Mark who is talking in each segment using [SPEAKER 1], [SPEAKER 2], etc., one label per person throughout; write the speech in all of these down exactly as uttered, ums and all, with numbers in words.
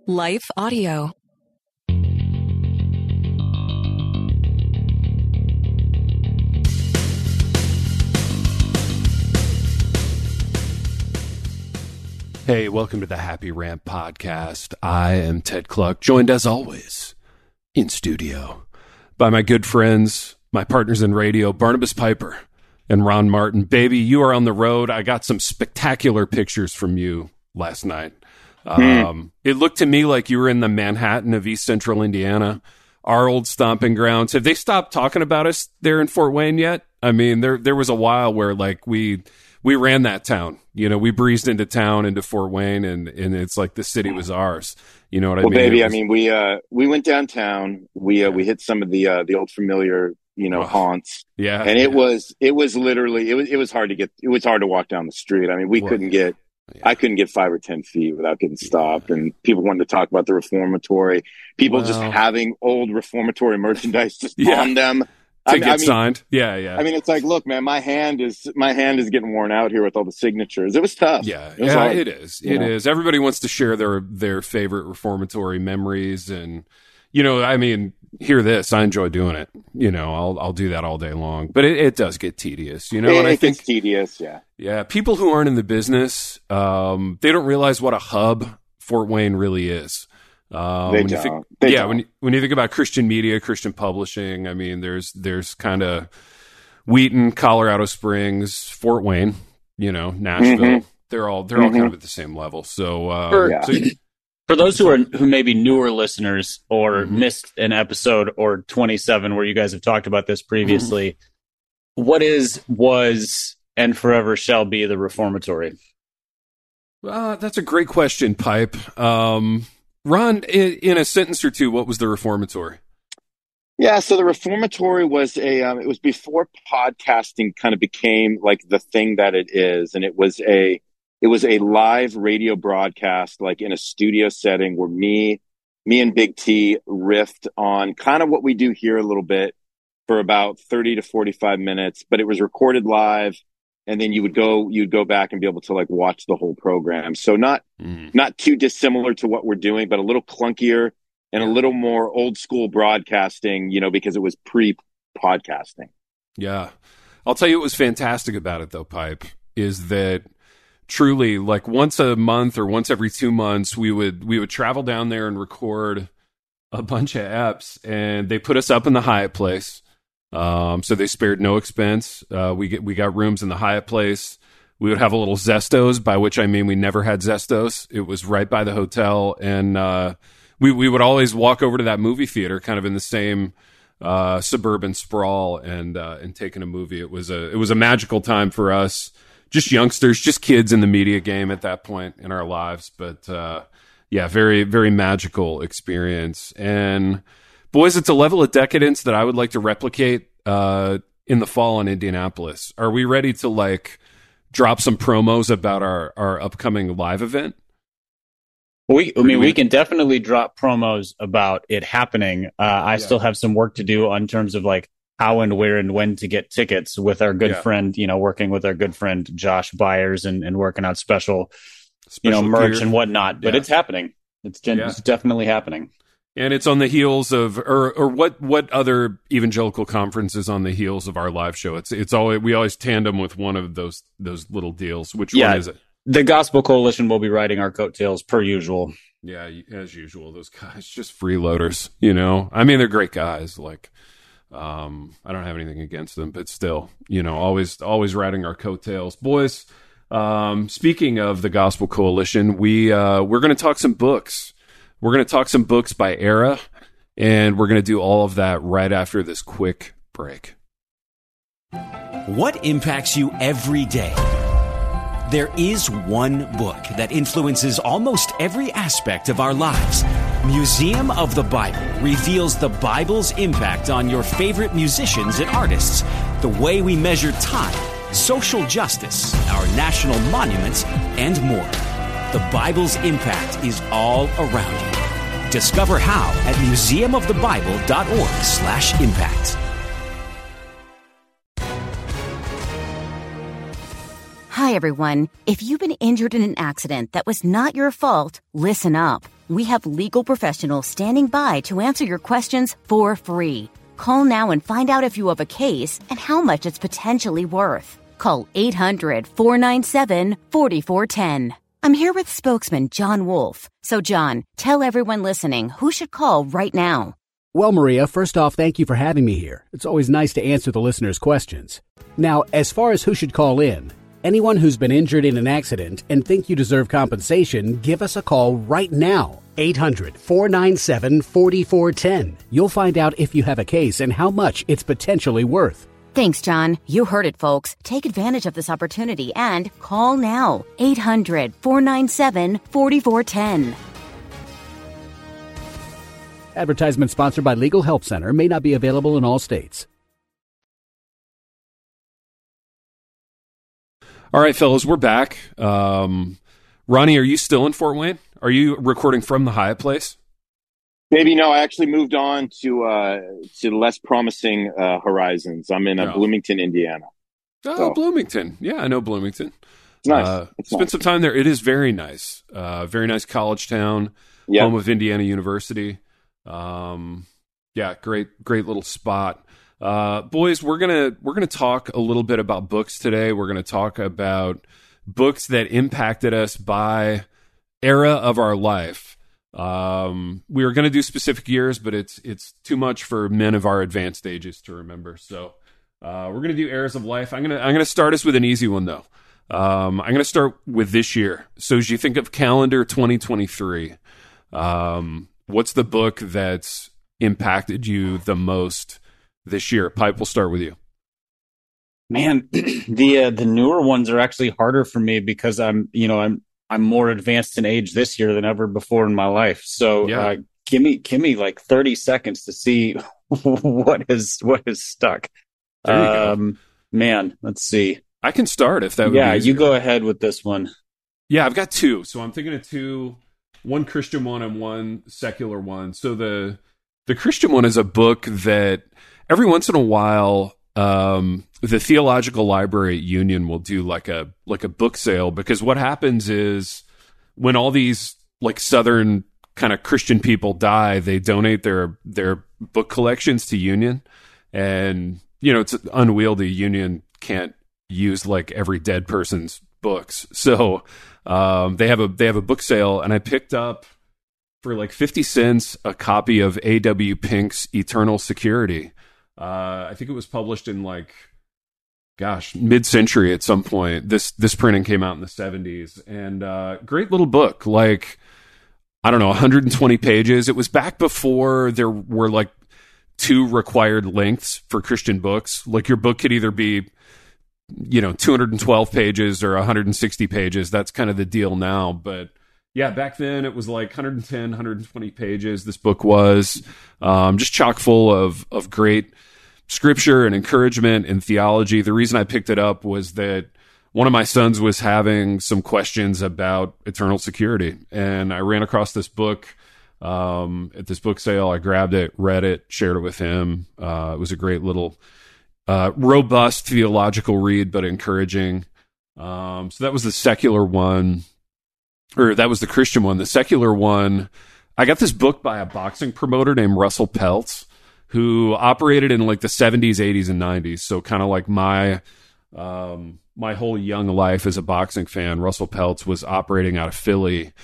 [SPEAKER 1] Life Audio.
[SPEAKER 2] Hey, welcome to the Happy Rant Podcast. I am Ted Kluck, joined as always in studio by my good friends, my partners in radio, Barnabas Piper and Ron Martin. Baby, you are on the road. I got some spectacular pictures from you last night.
[SPEAKER 3] Mm.
[SPEAKER 2] Um, it looked to me like you were in the Manhattan of East Central Indiana, our old stomping grounds. Have they stopped talking about us there in Fort Wayne yet? I mean, there there was a while where like we we ran that town. You know, we breezed into town, into Fort Wayne, and, and it's like the city was ours. You know what I
[SPEAKER 3] well,
[SPEAKER 2] mean?
[SPEAKER 3] Well, baby,
[SPEAKER 2] was,
[SPEAKER 3] I mean, we uh, we went downtown. We uh, we hit some of the uh, the old familiar, you know,
[SPEAKER 2] oh,
[SPEAKER 3] haunts.
[SPEAKER 2] Yeah,
[SPEAKER 3] and it
[SPEAKER 2] yeah.
[SPEAKER 3] was it was literally it was it was hard to get. It was hard to walk down the street. I mean, we
[SPEAKER 2] well,
[SPEAKER 3] couldn't get. Yeah. I couldn't get five or ten feet without getting stopped, yeah. and people wanted to talk about the reformatory. People well, just having old reformatory merchandise just yeah. on them.
[SPEAKER 2] To
[SPEAKER 3] I,
[SPEAKER 2] get
[SPEAKER 3] I mean,
[SPEAKER 2] signed, yeah, yeah.
[SPEAKER 3] I mean, it's like, look, man, my hand is my hand is getting worn out here with all the signatures. It was tough.
[SPEAKER 2] Yeah,
[SPEAKER 3] it was
[SPEAKER 2] yeah,
[SPEAKER 3] hard.
[SPEAKER 2] it is. It yeah. is. Everybody wants to share their their favorite reformatory memories, and you know, I mean, hear this. I enjoy doing it. You know, I'll I'll do that all day long, but it, it does get tedious. You know,
[SPEAKER 3] it,
[SPEAKER 2] and I
[SPEAKER 3] it
[SPEAKER 2] think
[SPEAKER 3] gets tedious. Yeah,
[SPEAKER 2] yeah. People who aren't in the business, um, they don't realize what a hub Fort Wayne really is. Um,
[SPEAKER 3] they
[SPEAKER 2] when
[SPEAKER 3] don't.
[SPEAKER 2] You think,
[SPEAKER 3] they
[SPEAKER 2] yeah,
[SPEAKER 3] don't.
[SPEAKER 2] when you, when you think about Christian media, Christian publishing, I mean, there's there's kind of Wheaton, Colorado Springs, Fort Wayne, you know, Nashville. Mm-hmm. They're all they're
[SPEAKER 3] mm-hmm.
[SPEAKER 2] all kind of at the same level. So, uh,
[SPEAKER 4] for,
[SPEAKER 2] yeah. so
[SPEAKER 4] for those who are who may be newer listeners or
[SPEAKER 2] mm-hmm.
[SPEAKER 4] missed an episode or twenty-seven where you guys have talked about this previously, mm-hmm. what is, was, and forever shall be the reformatory?
[SPEAKER 2] Uh, that's a great question, Pipe. Um, Ron, in, in a sentence or two, what was the reformatory?
[SPEAKER 3] Yeah, so the reformatory was a, um, it was before podcasting kind of became like the thing that it is. And it was a, it was a live radio broadcast, like in a studio setting where me, me and Big T riffed on kind of what we do here a little bit for about thirty to forty-five minutes, but it was recorded live. And then you would go, you'd go back and be able to like watch the whole program. So not, mm. not too dissimilar to what we're doing, but a little clunkier and a little more old school broadcasting, you know, because it was pre podcasting.
[SPEAKER 2] Yeah. I'll tell you what was fantastic about it though, Pipe, is that truly like once a month or once every two months, we would, we would travel down there and record a bunch of eps, and they put us up in the Hyatt Place. Um, so they spared no expense. Uh, we get, we got rooms in the Hyatt Place. We would have a little Zestos, by which I mean we never had Zestos. It was right by the hotel. And, uh, we, we would always walk over to that movie theater kind of in the same, uh, suburban sprawl and, uh, and taking a movie. It was a, it was a magical time for us, just youngsters, just kids in the media game at that point in our lives. But, uh, yeah, very, very magical experience. And, boys, it's a level of decadence that I would like to replicate uh, in the fall in Indianapolis. Are we ready to like drop some promos about our, our upcoming live event?
[SPEAKER 4] We, I mean, we can definitely drop promos about it happening. Uh, I yeah. still have some work to do in terms of like how and where and when to get tickets with our good yeah. friend, you know, working with our good friend Josh Byers and, and working out special, special you know, merch gear and whatnot. But yeah. it's happening. It's, gen- yeah. it's definitely happening.
[SPEAKER 2] And it's on the heels of, or or what what other evangelical conference is on the heels of our live show? It's it's always we always tandem with one of those those little deals. Which yeah, one is it?
[SPEAKER 4] The Gospel Coalition will be riding our coattails per usual.
[SPEAKER 2] Yeah, as usual, those guys just freeloaders. You know, I mean, they're great guys. Like, um, I don't have anything against them, but still, you know, always always riding our coattails, boys. Um, speaking of the Gospel Coalition, we uh, we're going to talk some books. We're going to talk some books by era, and we're going to do all of that right after this quick break.
[SPEAKER 5] What impacts you every day? There is one book that influences almost every aspect of our lives. Museum of the Bible reveals the Bible's impact on your favorite musicians and artists, the way we measure time, social justice, our national monuments, and more. The Bible's impact is all around you. Discover how at museumofthebible.org slash impact.
[SPEAKER 6] Hi, everyone. If you've been injured in an accident that was not your fault, listen up.
[SPEAKER 1] we have legal professionals standing by to answer your questions for free. Call now and find out if you have a case and how much it's potentially worth. Call eight hundred, four nine seven, four four one zero. I'm here with spokesman John Wolf. So, John, tell everyone listening who should call right now.
[SPEAKER 6] Well, Maria, first off, thank you for having me here. It's always nice to answer the listeners' questions. Now, as far as who should call in, anyone who's been injured in an accident and think you deserve compensation, give us a call right now. eight hundred, four nine seven, four four one zero. You'll find out if you have a case and how much it's potentially worth.
[SPEAKER 1] Thanks, John. You heard it, folks. Take advantage of this opportunity and call now. eight hundred, four nine seven, four four one zero.
[SPEAKER 6] Advertisement sponsored by Legal Help Center. May not be available in all states.
[SPEAKER 2] All right, fellas, we're back. Um, Ronnie, are you still in Fort Wayne? Are you recording from the Hyatt Place?
[SPEAKER 3] Maybe no. I actually moved on to uh, to less promising uh, horizons. I'm in uh,
[SPEAKER 2] Oh.
[SPEAKER 3] Bloomington, Indiana.
[SPEAKER 2] Oh,
[SPEAKER 3] So-
[SPEAKER 2] Bloomington. Yeah, I know Bloomington.
[SPEAKER 3] It's nice.
[SPEAKER 2] Uh,
[SPEAKER 3] It's
[SPEAKER 2] spent
[SPEAKER 3] nice.
[SPEAKER 2] some time there. It is very nice. Uh, very nice college town,
[SPEAKER 3] Yeah.
[SPEAKER 2] home of Indiana University. Um, yeah, great, great little spot. Uh, boys, we're gonna we're gonna talk a little bit about books today. We're gonna talk about books that impacted us by era of our life. Um, we were gonna do specific years, but it's it's too much for men of our advanced ages to remember. So uh, we're gonna do eras of life. I'm gonna I'm gonna start us with an easy one though. Um, I'm gonna start with this year. So as you think of calendar twenty twenty-three, um, what's the book that's impacted you the most this year? Pipe, we'll start with you.
[SPEAKER 4] Man, the uh, the newer ones are actually harder for me because I'm, you know, I'm I'm more advanced in age this year than ever before in my life. So
[SPEAKER 2] Yeah.
[SPEAKER 4] uh, give me give me like thirty seconds to see what is what is stuck.
[SPEAKER 2] There you go.
[SPEAKER 4] Um, man, let's see.
[SPEAKER 2] I can start if that would
[SPEAKER 4] Yeah,
[SPEAKER 2] be easier.
[SPEAKER 4] you go ahead with this one.
[SPEAKER 2] Yeah, I've got two. So I'm thinking of two, one Christian one and one secular one. So the the Christian one is a book that every once in a while um, the Theological Library at Union will do like a like a book sale, because what happens is when all these like Southern kind of Christian people die, they donate their their book collections to Union, and you know it's unwieldy. Union can't use like every dead person's books, so um, they have a they have a book sale, and I picked up for like fifty cents a copy of A W Pink's Eternal Security. Uh, I think it was published in like, gosh, mid-century at some point. This this printing came out in the seventies, and uh, great little book. Like, I don't know, one hundred twenty pages. It was back before there were like two required lengths for Christian books. Like your book could either be, you know, two hundred twelve pages or one hundred sixty pages. That's kind of the deal now, but yeah, back then it was like one hundred ten, one hundred twenty pages. This book was um, just chock full of of great scripture and encouragement and theology. The reason I picked it up was that one of my sons was having some questions about eternal security, and I ran across this book um, at this book sale. I grabbed it, read it, shared it with him. Uh, it was a great little, uh, robust theological read, but encouraging. Um, so that was the secular one. Or that was the Christian one. The secular one, I got this book by a boxing promoter named Russell Peltz, who operated in like the seventies, eighties, and nineties. So kind of like my um, my whole young life as a boxing fan, Russell Peltz was operating out of Philly,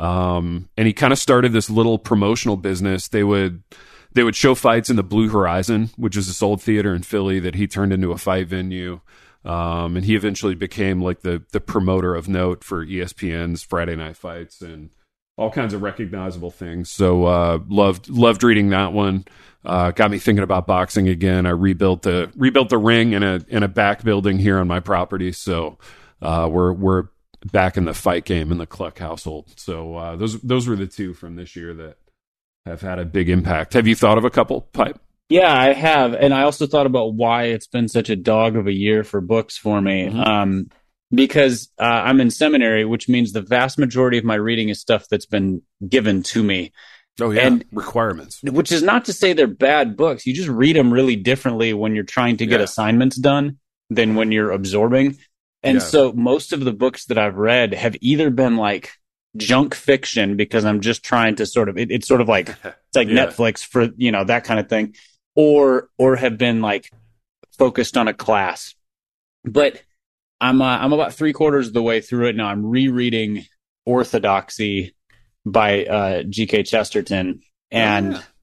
[SPEAKER 2] um, and he kind of started this little promotional business. They would they would show fights in the Blue Horizon, which is this old theater in Philly that he turned into a fight venue. Um, and he eventually became like the the promoter of note for E S P N's Friday Night Fights and all kinds of recognizable things. So uh, loved loved reading that one. Uh, got me thinking about boxing again. I rebuilt the rebuilt the ring in a in a back building here on my property. So uh, we're we're back in the fight game in the Cluck household. So uh, those those were the two from this year that have had a big impact. Have you thought of a couple, Pipe?
[SPEAKER 4] Yeah, I have. And I also thought about why it's been such a dog of a year for books for me.
[SPEAKER 2] Mm-hmm.
[SPEAKER 4] Um, because uh, I'm in seminary, which means the vast majority of my reading is stuff that's been given to me.
[SPEAKER 2] Oh, yeah.
[SPEAKER 4] And
[SPEAKER 2] requirements.
[SPEAKER 4] Which is not to say they're bad books. You just read them really differently when you're trying to get
[SPEAKER 2] Yeah.
[SPEAKER 4] assignments done than when you're absorbing. And
[SPEAKER 2] Yeah.
[SPEAKER 4] so most of the books that I've read have either been like junk fiction because I'm just trying to sort of, it, it's sort of like, it's like yeah. Netflix for, you know, that kind of thing, or, or have been like focused on a class. But I'm, uh, I'm about three quarters of the way through it now. I'm rereading Orthodoxy by uh, G K Chesterton, and yeah.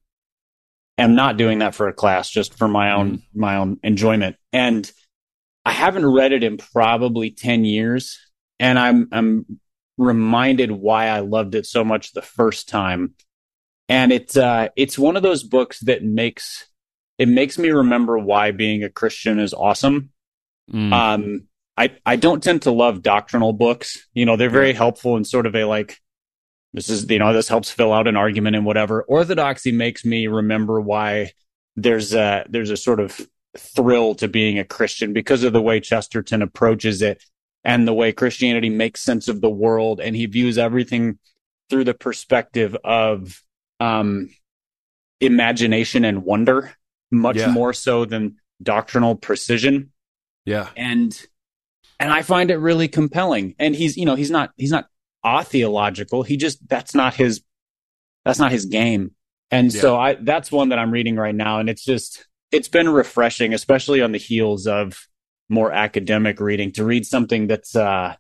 [SPEAKER 4] am not doing that for a class, just for my own, mm. my own enjoyment. And I haven't read it in probably ten years. And I'm, I'm reminded why I loved it so much the first time. And it's, uh, it's one of those books that makes, it makes me remember why being a Christian is awesome. Mm. Um, I, I don't tend to love doctrinal books. You know, they're very yeah. helpful in sort of a like, this is, you know, this helps fill out an argument and whatever. Orthodoxy makes me remember why there's a, there's a sort of thrill to being a Christian because of the way Chesterton approaches it and the way Christianity makes sense of the world. And he views everything through the perspective of um, imagination and wonder, much yeah. more so than doctrinal precision.
[SPEAKER 2] Yeah.
[SPEAKER 4] And, and I find it really compelling. And he's, you know, he's not, he's not atheological. He just, that's not his, that's not his game. And yeah. so I, that's one that I'm reading right now. And it's just, it's been refreshing, especially on the heels of more academic reading, to read something that's, uh,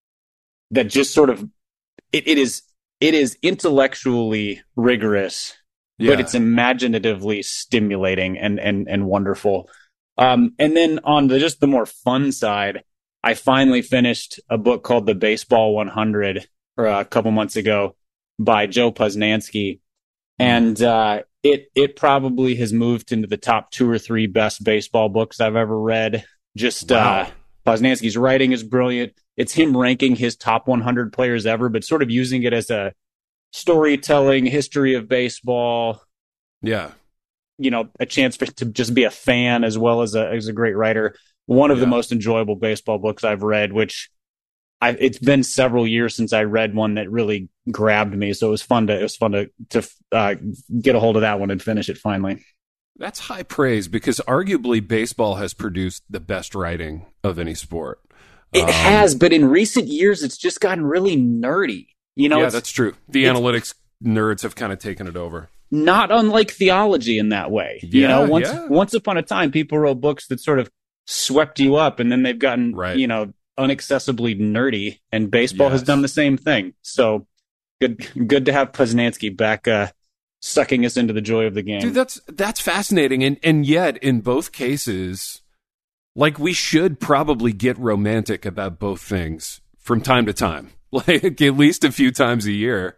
[SPEAKER 4] that just sort of, it, it is, it is intellectually rigorous, yeah. but it's imaginatively stimulating and, and, and wonderful. Um, and then on the, just the more fun side, I finally finished a book called The Baseball one hundred or a couple months ago by Joe Posnanski. And, uh, it, it probably has moved into the top two or three best baseball books I've ever read. Just, wow. uh, Posnanski's writing is brilliant. It's him ranking his top one hundred players ever, but sort of using it as a storytelling history of baseball.
[SPEAKER 2] Yeah.
[SPEAKER 4] You know, a chance for, to just be a fan as well as a, as a great writer. One of yeah. the most enjoyable baseball books I've read, which I, it's been several years since I read one that really grabbed me. So it was fun to, it was fun to, to uh, get a hold of that one and finish it finally.
[SPEAKER 2] That's high praise because arguably baseball has produced the best writing of any sport.
[SPEAKER 4] It um, has, but in recent years, it's just gotten really nerdy. You know,
[SPEAKER 2] yeah, that's true. The analytics nerds have kind of taken it over.
[SPEAKER 4] Not unlike theology in that way.
[SPEAKER 2] Yeah,
[SPEAKER 4] you know, once
[SPEAKER 2] yeah.
[SPEAKER 4] once upon a time, people wrote books that sort of swept you up, and then they've gotten,
[SPEAKER 2] right.
[SPEAKER 4] you know, unaccessibly nerdy, and baseball yes. has done the same thing. So good good to have Posnanski back uh, sucking us into the joy of the game.
[SPEAKER 2] Dude, that's that's fascinating. And and yet, in both cases, like, we should probably get romantic about both things from time to time, like at least a few times a year.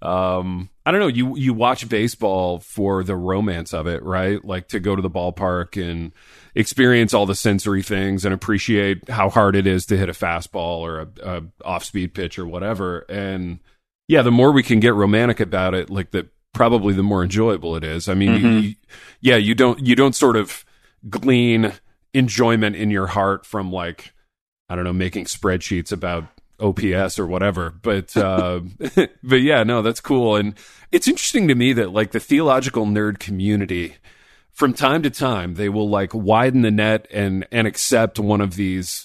[SPEAKER 2] Um, I don't know. You you watch baseball for the romance of it, right? Like to go to the ballpark and experience all the sensory things and appreciate how hard it is to hit a fastball or a, a off-speed pitch or whatever. And yeah, the more we can get romantic about it, like the probably the more enjoyable it is. I mean, mm-hmm. you, yeah, you don't you don't sort of glean enjoyment in your heart from, like, I don't know, making spreadsheets about O P S or whatever, but uh, but yeah, no, that's cool. And it's interesting to me that, like, the theological nerd community, from time to time, they will like widen the net and and accept one of these,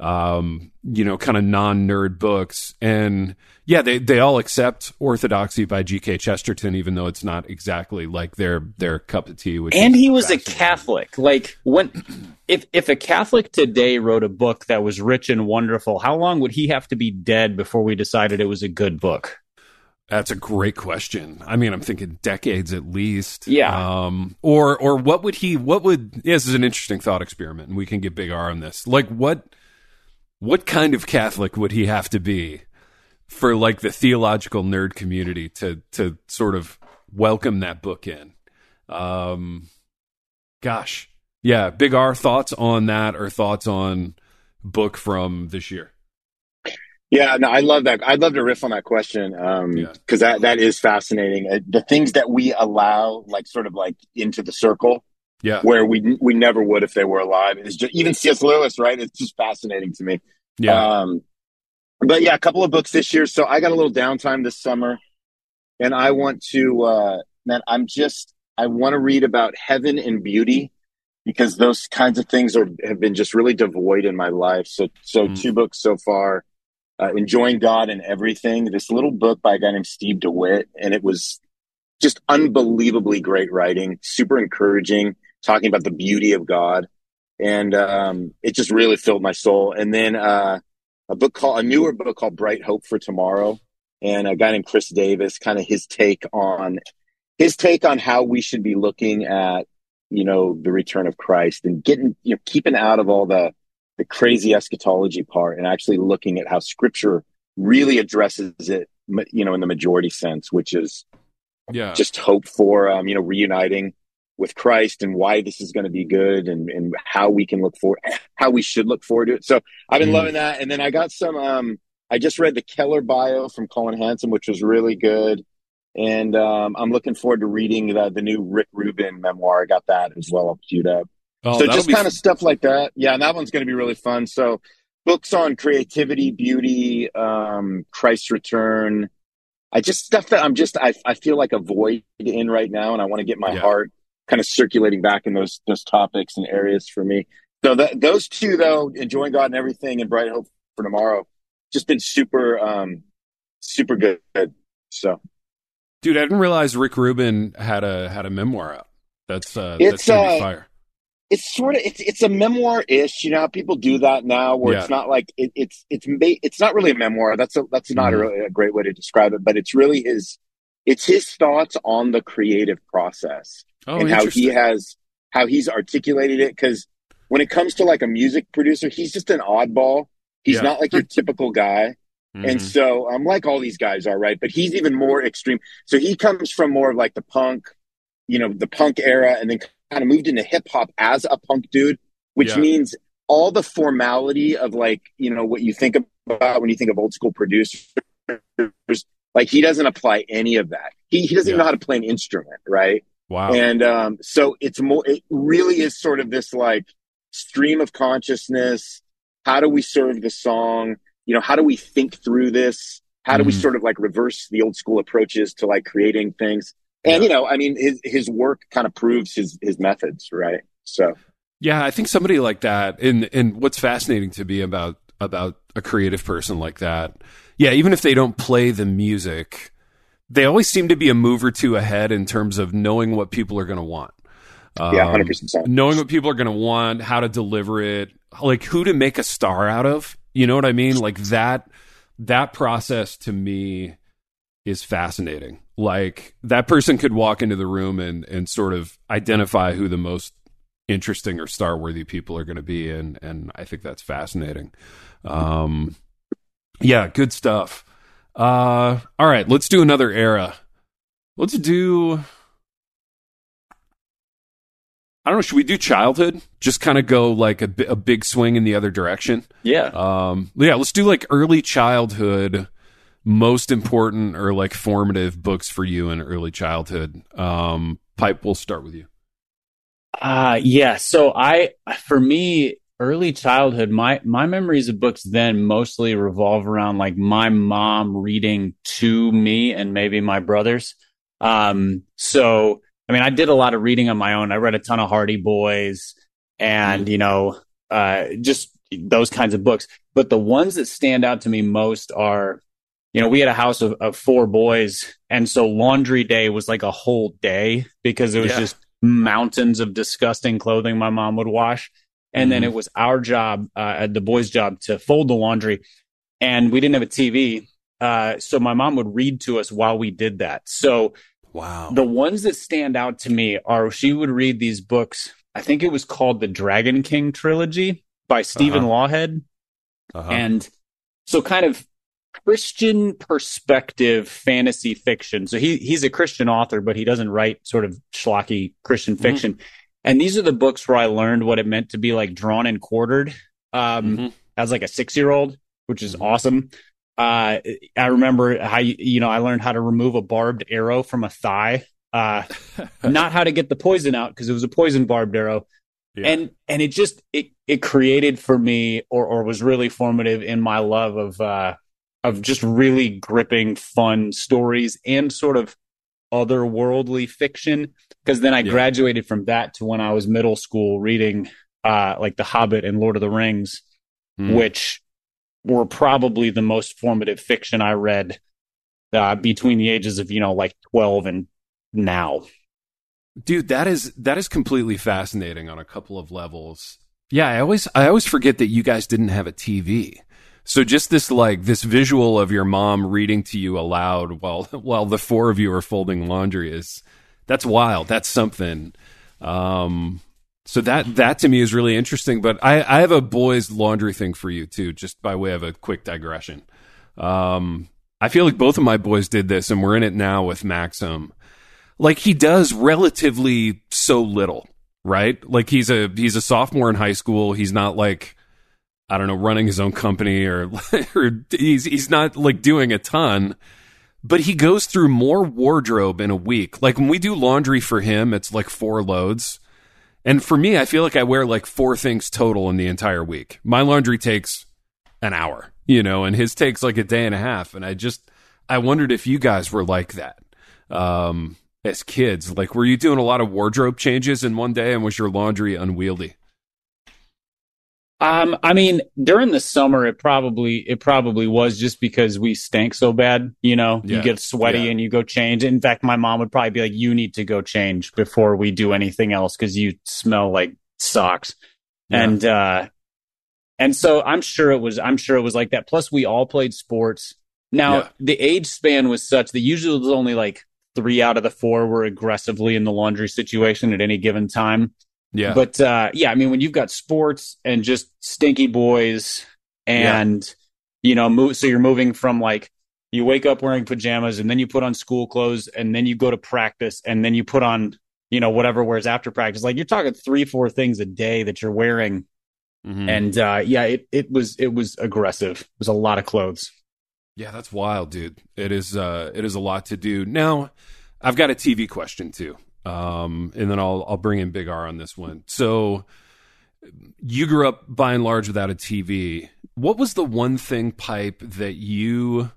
[SPEAKER 2] um, you know, kind of non-nerd books. And yeah, they they all accept Orthodoxy by G K Chesterton, even though it's not exactly like their their cup of tea. Which
[SPEAKER 4] and he was a Catholic. Like, when if if a Catholic today wrote a book that was rich and wonderful, how long would he have to be dead before we decided it was a good book?
[SPEAKER 2] That's a great question. I mean, I'm thinking decades at least.
[SPEAKER 4] Yeah.
[SPEAKER 2] Um, or or what would he? What would? Yeah, this is an interesting thought experiment, and we can get Big R on this. Like, what what kind of Catholic would he have to be for, like, the theological nerd community to to sort of welcome that book in? Um, gosh, yeah. Big R, thoughts on that, or thoughts on book from this year?
[SPEAKER 3] Yeah, no, I love that. I'd love to riff on that question um,
[SPEAKER 2] yeah.
[SPEAKER 3] because that, that is fascinating. Uh, the things that we allow, like, sort of like into the circle,
[SPEAKER 2] yeah,
[SPEAKER 3] where we we never would if they were alive. It's just, even C S Lewis, right? It's just fascinating to me.
[SPEAKER 2] Yeah.
[SPEAKER 3] Um, but yeah, a couple of books this year. So I got a little downtime this summer, and I want to, uh, man, I'm just, I want to read about heaven and beauty, because those kinds of things are have been just really devoid in my life. So, so mm. two books so far. uh, Enjoying God and Everything, this little book by a guy named Steve DeWitt. And it was just unbelievably great writing, super encouraging, talking about the beauty of God. And um, it just really filled my soul. And then uh, a book called, a newer book called Bright Hope for Tomorrow. And a guy named Chris Davis, kind of his take on his take on how we should be looking at, you know, the return of Christ and getting, you know, keeping out of all the, the crazy eschatology part and actually looking at how Scripture really addresses it, you know, in the majority sense, which is
[SPEAKER 2] yeah,
[SPEAKER 3] just hope for, um, you know, reuniting with Christ and why this is going to be good and, and how we can look forward, how we should look forward to it. So I've been mm. loving that. And then I got some, um, I just read the Keller bio from Colin Hanson, which was really good. And um, I'm looking forward to reading the, the new Rick Rubin memoir. I got that as well up queued up. Oh, so just kind of stuff like that. Yeah, and that one's going to be really fun. So books on creativity, beauty, um, Christ's return. I just stuff that I'm just, I, I feel like a void in right now. And I want to get my yeah. heart kind of circulating back in those those topics and areas for me. So that, those two, though, Enjoying God and Everything and Bright Hope for Tomorrow, just been super, um, super good. So,
[SPEAKER 2] dude, I didn't realize Rick Rubin had a had a memoir out. That's uh, it's, that's gonna be fire.
[SPEAKER 3] It's sort of it's it's a memoir-ish. You know how people do that now, where yeah. it's not like it, it's it's it's not really a memoir. That's a that's not mm-hmm. a, really, a great way to describe it, but it's really his it's his thoughts on the creative process
[SPEAKER 2] oh,
[SPEAKER 3] and how he has how he's articulated it. Because when it comes to like a music producer, he's just an oddball. He's yeah. not like your typical guy. Mm-hmm. And so I'm um, like all these guys are, right? But he's even more extreme. So he comes from more of like the punk, you know, the punk era, and then kind of moved into hip hop as a punk dude, which yeah. means all the formality of like, you know, what you think about when you think of old school producers, like he doesn't apply any of that. He, he doesn't yeah. even know how to play an instrument. Right.
[SPEAKER 2] Wow.
[SPEAKER 3] And um, so it's more, it really is sort of this like stream of consciousness. How do we serve the song? You know, how do we think through this? How do mm. we sort of like reverse the old school approaches to like creating things? And, yeah. you know, I mean, his, his work kind of proves his, his methods, right? So,
[SPEAKER 2] yeah, I think somebody like that, and, and what's fascinating to me about, about a creative person like that, yeah, even if they don't play the music, they always seem to be a move or two ahead in terms of knowing what people are going to want. Um,
[SPEAKER 3] yeah, one hundred percent.
[SPEAKER 2] Knowing what people are going to want, how to deliver it, like who to make a star out of. You know what I mean? Like that, that process to me is fascinating. Like that person could walk into the room and, and sort of identify who the most interesting or star-worthy people are going to be. And, and I think that's fascinating. Um, yeah, good stuff. Uh, all right, let's do another era. Let's do, I don't know, should we do childhood? Just kind of go like a, a big swing in the other direction?
[SPEAKER 4] Yeah.
[SPEAKER 2] Um, yeah, let's do like early childhood, most important or like formative books for you in early childhood. Um, Pipe, we'll start with you.
[SPEAKER 4] Uh, yeah. So I, for me, early childhood, my, my memories of books then mostly revolve around like my mom reading to me and maybe my brothers. Um, so, I mean, I did a lot of reading on my own. I read a ton of Hardy Boys and, mm-hmm. you know, uh, just those kinds of books. But the ones that stand out to me most are, you know, we had a house of, of four boys. And so laundry day was like a whole day because it was yeah. just mountains of disgusting clothing my mom would wash. And mm-hmm. then it was our job, uh, the boys' job to fold the laundry. And we didn't have a T V. Uh, so my mom would read to us while we did that. So
[SPEAKER 2] wow.
[SPEAKER 4] The ones that stand out to me are she would read these books. I think it was called the Dragon King trilogy by Stephen uh-huh. Lawhead. Uh-huh. And so kind of Christian perspective fantasy fiction. So he he's a Christian author, but he doesn't write sort of schlocky Christian fiction. Mm-hmm. And these are the books where I learned what it meant to be like drawn and quartered um, mm-hmm. as like a six-year-old, which is awesome. Uh, I remember how, you, you know, I learned how to remove a barbed arrow from a thigh, uh, not how to get the poison out because it was a poison barbed arrow. Yeah. And, and it just, it, it created for me or, or was really formative in my love of, uh, of just really gripping, fun stories and sort of otherworldly fiction. Cause then I yeah. graduated from that to when I was middle school reading, uh, like The Hobbit and Lord of the Rings, mm. which were probably the most formative fiction I read uh, between the ages of, you know, like twelve and now.
[SPEAKER 2] Dude, that is that is completely fascinating on a couple of levels. Yeah, I always I always forget that you guys didn't have a T V. So just this like this visual of your mom reading to you aloud while while the four of you are folding laundry is that's wild. That's something. Um, so that that to me is really interesting. But I, I have a boys' laundry thing for you too, just by way of a quick digression. Um, I feel like both of my boys did this, and we're in it now with Maxim. Like he does relatively so little, right? Like he's a he's a sophomore in high school. He's not like, I don't know, running his own company or, or he's he's not like doing a ton, but he goes through more wardrobe in a week. Like when we do laundry for him, it's like four loads. And for me, I feel like I wear like four things total in the entire week. My laundry takes an hour, you know, and his takes like a day and a half. And I just, I wondered if you guys were like that um, as kids. Like, were you doing a lot of wardrobe changes in one day, and was your laundry unwieldy?
[SPEAKER 4] Um, I mean, during the summer, it probably it probably was just because we stank so bad. You know, yeah. You get sweaty yeah. and you go change. In fact, my mom would probably be like, "You need to go change before we do anything else because you smell like socks." Yeah. And uh, and so I'm sure it was. I'm sure it was like that. Plus, we all played sports. Now, yeah. the age span was such that usually it was only like three out of the four were aggressively in the laundry situation at any given time. Yeah. But, uh, yeah, I mean, when you've got sports and just stinky boys and, yeah. you know, move, so you're moving from like, you wake up wearing pajamas and then you put on school clothes and then you go to practice and then you put on, you know, whatever wears after practice. Like you're talking three, four things a day that you're wearing. Mm-hmm. And, uh, yeah, it, it was, it was aggressive. It was a lot of clothes.
[SPEAKER 2] Yeah, that's wild, dude. It is, uh, it is a lot to do. Now, I've got a T V question too. Um, and then I'll I'll bring in Big R on this one. So you grew up by and large without a T V. What was the one thing, Pipe, that you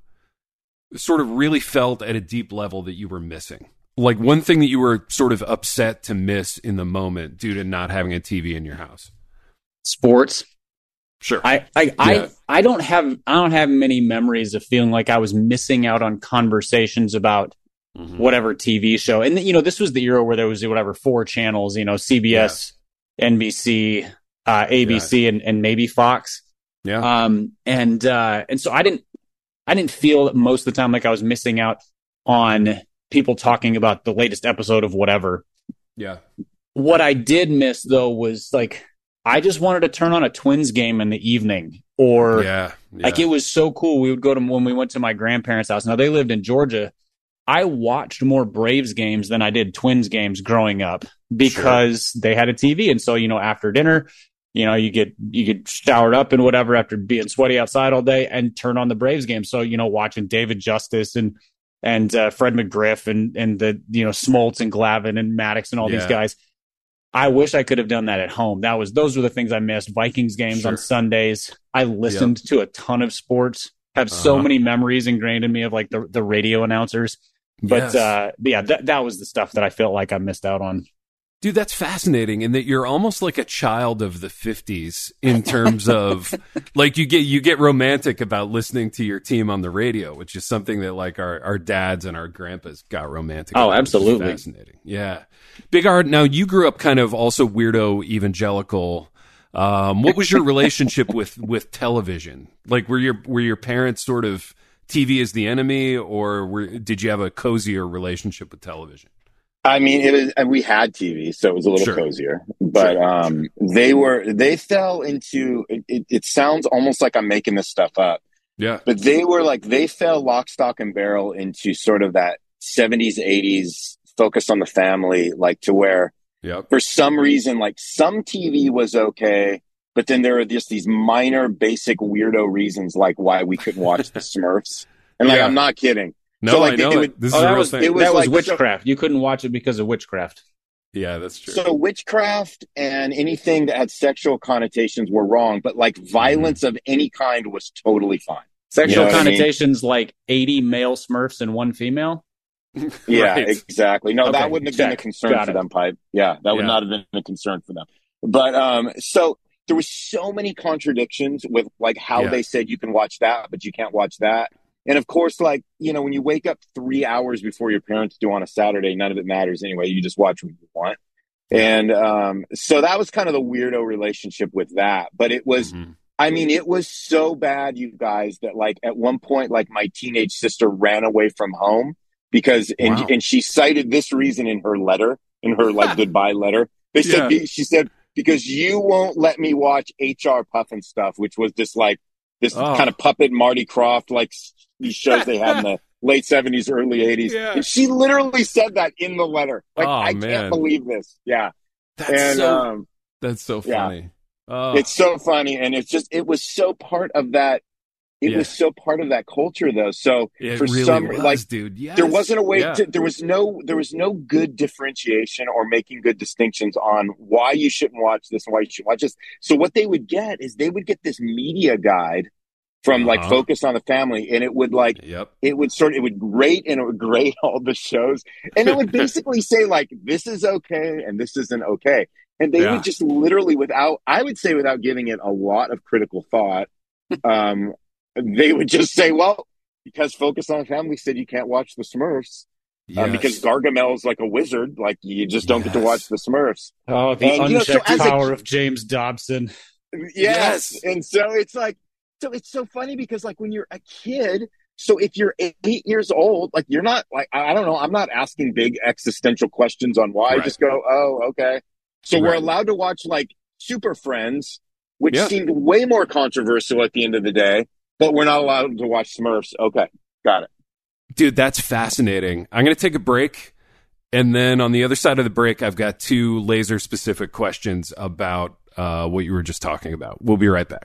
[SPEAKER 2] sort of really felt at a deep level that you were missing? Like one thing that you were sort of upset to miss in the moment due to not having a T V in your house?
[SPEAKER 4] Sports.
[SPEAKER 2] Sure.
[SPEAKER 4] I I, yeah. I I don't have I don't have many memories of feeling like I was missing out on conversations about Mm-hmm. whatever T V show. And, you know, this was the era where there was whatever four channels, you know, C B S, yeah. N B C, uh, A B C, yeah. and, and maybe Fox.
[SPEAKER 2] Yeah.
[SPEAKER 4] Um, and, uh, and so I didn't, I didn't feel most of the time like I was missing out on people talking about the latest episode of whatever.
[SPEAKER 2] Yeah.
[SPEAKER 4] What I did miss though was like, I just wanted to turn on a Twins game in the evening or
[SPEAKER 2] yeah, yeah.
[SPEAKER 4] like, it was so cool. We would go to, when we went to my grandparents' house. Now they lived in Georgia. I watched more Braves games than I did Twins games growing up because sure. they had a T V. And so, you know, after dinner, you know, you get, you get showered up and whatever after being sweaty outside all day and turn on the Braves game. So, you know, watching David Justice and, and uh, Fred McGriff and, and the, you know, Smoltz and Glavine and Maddox and all yeah. these guys. I wish I could have done that at home. That was, those were the things I missed. Vikings games sure. on Sundays. I listened yep. to a ton of sports, have uh-huh. so many memories ingrained in me of like the, the radio announcers. But, yes. uh, yeah, that, that was the stuff that I felt like I missed out on.
[SPEAKER 2] Dude, that's fascinating in that you're almost like a child of the fifties in terms of like you get, you get romantic about listening to your team on the radio, which is something that like our, our dads and our grandpas got romantic
[SPEAKER 4] oh,
[SPEAKER 2] about.
[SPEAKER 4] absolutely.
[SPEAKER 2] Fascinating. Yeah. Big Art. Now you grew up kind of also weirdo evangelical. Um, what was your relationship with, with television? Like were your, were your parents sort of T V is the enemy, or were, did you have a cozier relationship with television?
[SPEAKER 3] I mean, it was, and we had T V, so it was a little sure. cozier, but, sure. um, they were, they fell into, it, it, it sounds almost like I'm making this stuff up.
[SPEAKER 2] Yeah.
[SPEAKER 3] But they were like, they fell lock, stock, and barrel into sort of that seventies, eighties focus on the family, like to where
[SPEAKER 2] yep.
[SPEAKER 3] for some reason, like some T V was okay. But then there are just these minor, basic weirdo reasons, like why we couldn't watch the Smurfs. And like, yeah. I'm not kidding.
[SPEAKER 2] No,
[SPEAKER 3] so, like,
[SPEAKER 2] I know
[SPEAKER 3] it,
[SPEAKER 2] it.
[SPEAKER 3] Would,
[SPEAKER 2] this
[SPEAKER 4] oh,
[SPEAKER 2] is a real
[SPEAKER 4] was,
[SPEAKER 2] thing.
[SPEAKER 4] It was that was
[SPEAKER 3] like,
[SPEAKER 4] witchcraft. So, you couldn't watch it because of witchcraft.
[SPEAKER 2] Yeah, that's true.
[SPEAKER 3] So witchcraft and anything that had sexual connotations were wrong, but like violence mm. of any kind was totally fine.
[SPEAKER 4] Sexual you know connotations I mean? Like eighty male Smurfs and one female?
[SPEAKER 3] Yeah,
[SPEAKER 2] right.
[SPEAKER 3] exactly. No,
[SPEAKER 4] okay,
[SPEAKER 3] that wouldn't have
[SPEAKER 4] check.
[SPEAKER 3] been a concern
[SPEAKER 4] Got
[SPEAKER 3] for
[SPEAKER 4] it.
[SPEAKER 3] them, Pipe. Yeah, that would
[SPEAKER 2] yeah.
[SPEAKER 3] not have been a concern for them. But um, so there was so many contradictions with like how
[SPEAKER 2] Yeah.
[SPEAKER 3] they said you can watch that, but you can't watch that. And of course, like, you know, when you wake up three hours before your parents do on a Saturday, none of it matters anyway. You just watch what you want. And um, so that was kind of the weirdo relationship with that. But it was,
[SPEAKER 2] Mm-hmm.
[SPEAKER 3] I mean, it was so bad, you guys, that like at one point, like my teenage sister ran away from home because, and,
[SPEAKER 2] Wow.
[SPEAKER 3] and she cited this reason in her letter, in her like goodbye letter. They said,
[SPEAKER 2] Yeah.
[SPEAKER 3] she said, because you won't let me watch H R Puffin Stuff, which was this like, this
[SPEAKER 2] Oh.
[SPEAKER 3] kind of puppet Marty Croft, like these shows they had in the late seventies, early eighties.
[SPEAKER 2] Yeah.
[SPEAKER 3] And she literally said that in the letter. Like,
[SPEAKER 2] Oh,
[SPEAKER 3] I
[SPEAKER 2] man.
[SPEAKER 3] can't believe this. Yeah.
[SPEAKER 2] That's
[SPEAKER 3] and,
[SPEAKER 2] so
[SPEAKER 3] um,
[SPEAKER 2] that's so
[SPEAKER 3] yeah.
[SPEAKER 2] funny. Oh.
[SPEAKER 3] It's so funny. And it's just, it was so part of that. It
[SPEAKER 2] Yeah.
[SPEAKER 3] was so part of that culture though. So
[SPEAKER 2] It
[SPEAKER 3] for
[SPEAKER 2] really
[SPEAKER 3] some,
[SPEAKER 2] was,
[SPEAKER 3] like,
[SPEAKER 2] dude. Yes.
[SPEAKER 3] there wasn't a way
[SPEAKER 2] Yeah.
[SPEAKER 3] to, there was no, there was no good differentiation or making good distinctions on why you shouldn't watch this and why you should watch this. So what they would get is they would get this media guide from like
[SPEAKER 2] Uh-huh.
[SPEAKER 3] Focus on the Family, and it would like,
[SPEAKER 2] Yep.
[SPEAKER 3] it would sort of, it would rate and it would grade all the shows. And it would basically say like, this is okay and this isn't okay. And they
[SPEAKER 2] Yeah.
[SPEAKER 3] would just literally without, I would say without giving it a lot of critical thought, um, they would just say, well, because Focus on the Family said you can't watch the Smurfs,
[SPEAKER 2] Yes.
[SPEAKER 3] um, because Gargamel's like a wizard, like you just don't get to
[SPEAKER 2] Yes.
[SPEAKER 3] watch the Smurfs.
[SPEAKER 4] Oh, the
[SPEAKER 3] And, you know, so
[SPEAKER 4] unchecked
[SPEAKER 3] as a-
[SPEAKER 4] power of James Dobson.
[SPEAKER 3] Yes.
[SPEAKER 2] Yes.
[SPEAKER 3] And so it's like, so it's so funny because like when you're a kid, so if you're eight, eight years old, like you're not like, I I don't know, I'm not asking big existential questions on why.
[SPEAKER 2] Right.
[SPEAKER 3] I just go, oh, okay. So we're
[SPEAKER 2] Right.
[SPEAKER 3] allowed to watch like Super Friends, which
[SPEAKER 2] Yeah.
[SPEAKER 3] seemed way more controversial at the end of the day, but we're not allowed to watch Smurfs. Okay. Got it.
[SPEAKER 2] Dude, that's fascinating. I'm going to take a break. And then on the other side of the break, I've got two laser specific questions about uh, what you were just talking about. We'll be right back.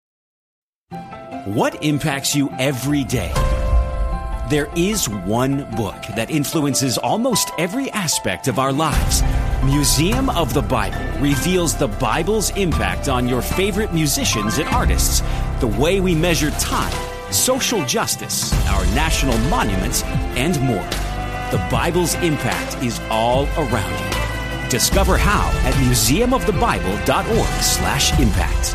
[SPEAKER 5] What impacts you every day? There is one book that influences almost every aspect of our lives. Museum of the Bible reveals the Bible's impact on your favorite musicians and artists, the way we measure time, social justice, our national monuments, and more. The Bible's impact is all around you. Discover how at museum of the bible dot org slash impact.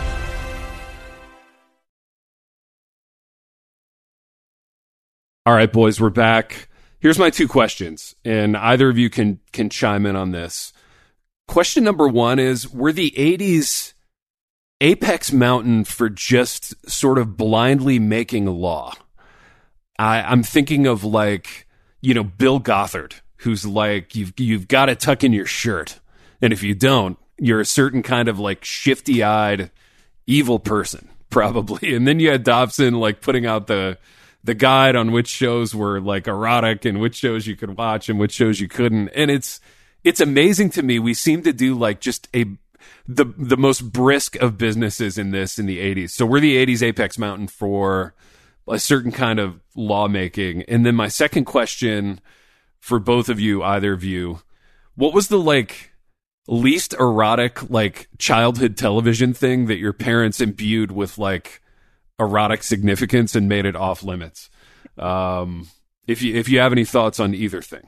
[SPEAKER 2] All right, boys, we're back. Here's my two questions, and either of you can can chime in on this. Question number one is, were the eighties apex mountain for just sort of blindly making law? I, I'm thinking of like, you know, Bill Gothard, who's like, you've you've got to tuck in your shirt, and if you don't, you're a certain kind of like shifty-eyed evil person, probably. And then you had Dobson like putting out the the guide on which shows were like erotic and which shows you could watch and which shows you couldn't. And it's it's amazing to me. We seem to do like just a the the most brisk of businesses in this in the eighties. So we're the eighties apex mountain for a certain kind of lawmaking. And then my second question for both of you, either of you, what was the like least erotic like childhood television thing that your parents imbued with like erotic significance and made it off limits? Um, if you if you have any thoughts on either thing.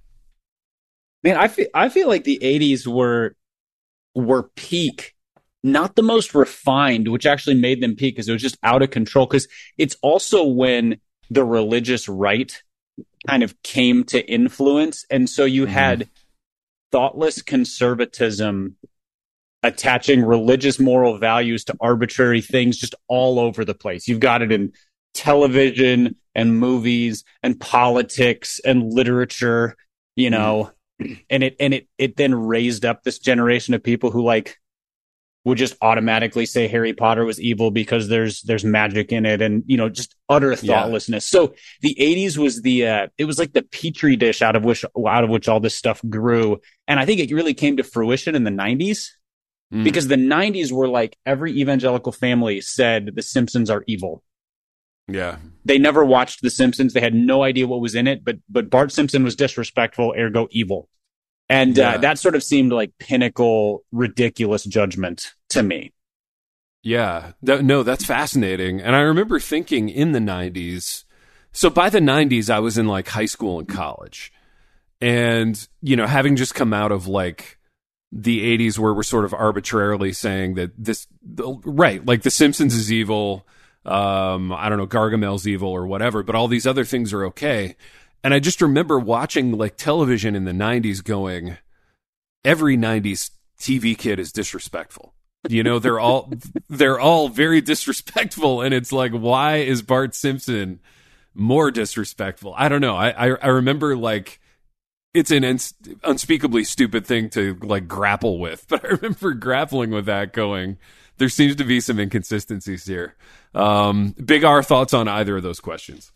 [SPEAKER 4] Man, I feel I feel like the eighties were were peak, not the most refined, which actually made them peak because it was just out of control. Because it's also when the religious right kind of came to influence, and so you
[SPEAKER 2] Mm-hmm.
[SPEAKER 4] had thoughtless conservatism attaching religious moral values to arbitrary things just all over the place. You've got it in television and movies and politics and literature, you know, and it and it it then raised up this generation of people who like would just automatically say Harry Potter was evil because there's there's magic in it, and you know, just utter thoughtlessness. Yeah. So the eighties was the uh, it was like the petri dish out of which out of which all this stuff grew, and I think it really came to fruition in the nineties. Mm. Because the nineties were like every evangelical family said The Simpsons are evil.
[SPEAKER 2] Yeah.
[SPEAKER 4] They never watched The Simpsons. They had no idea what was in it, but but Bart Simpson was disrespectful, ergo evil. And yeah. uh, that sort of seemed like pinnacle ridiculous judgment to me.
[SPEAKER 2] Yeah. Th- no, that's fascinating. And I remember thinking in the nineties, so by the nineties, I was in like high school and college. And, you know, having just come out of like the eighties where we're sort of arbitrarily saying that this, right, like The Simpsons is evil, um, I don't know, Gargamel's evil or whatever, but all these other things are okay. And I just remember watching like television in the nineties going, every nineties T V kid is disrespectful. You know, they're all, they're all very disrespectful. And it's like, why is Bart Simpson more disrespectful? I don't know. I, I, I remember like, it's an uns- unspeakably stupid thing to like grapple with, but I remember grappling with that going, there seems to be some inconsistencies here. Um, Big R, thoughts on either of those questions?